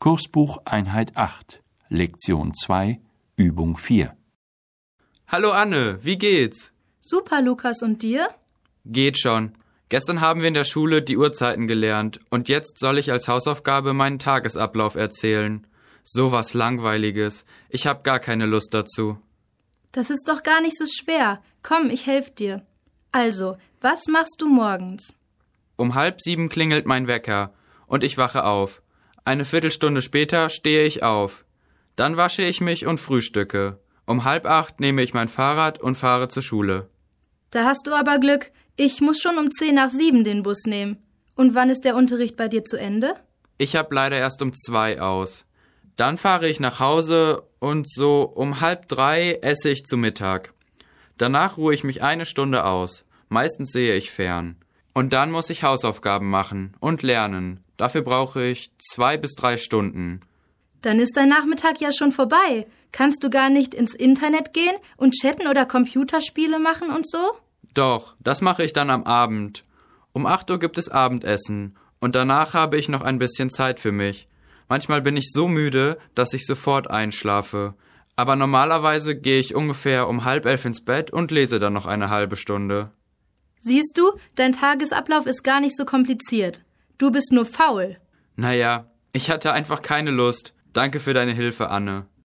Kursbuch Einheit 8, Lektion 2, Übung 4. Hallo Anne, wie geht's? Super, Lukas, und dir? Geht schon. Gestern haben wir in der Schule die Uhrzeiten gelernt und jetzt soll ich als Hausaufgabe meinen Tagesablauf erzählen. So was Langweiliges. Ich hab gar keine Lust dazu. Das ist doch gar nicht so schwer. Komm, ich helfe dir. Also, was machst du morgens? Um 6:30 klingelt mein Wecker und ich wache auf. Eine Viertelstunde später stehe ich auf. Dann wasche ich mich und frühstücke. Um 7:30 nehme ich mein Fahrrad und fahre zur Schule. Da hast du aber Glück. Ich muss schon um 6:10 den Bus nehmen. Und wann ist der Unterricht bei dir zu Ende? Ich hab leider erst um 2 aus. Dann fahre ich nach Hause und so um 2:30 esse ich zu Mittag. Danach ruhe ich mich eine Stunde aus. Meistens sehe ich fern. Und dann muss ich Hausaufgaben machen und lernen. Dafür brauche ich 2 bis 3 Stunden. Dann ist dein Nachmittag ja schon vorbei. Kannst du gar nicht ins Internet gehen und chatten oder Computerspiele machen und so? Doch, das mache ich dann am Abend. Um 8 Uhr gibt es Abendessen und danach habe ich noch ein bisschen Zeit für mich. Manchmal bin ich so müde, dass ich sofort einschlafe. Aber normalerweise gehe ich ungefähr um 10:30 ins Bett und lese dann noch eine halbe Stunde. Siehst du, dein Tagesablauf ist gar nicht so kompliziert. Du bist nur faul. Naja, ich hatte einfach keine Lust. Danke für deine Hilfe, Anne.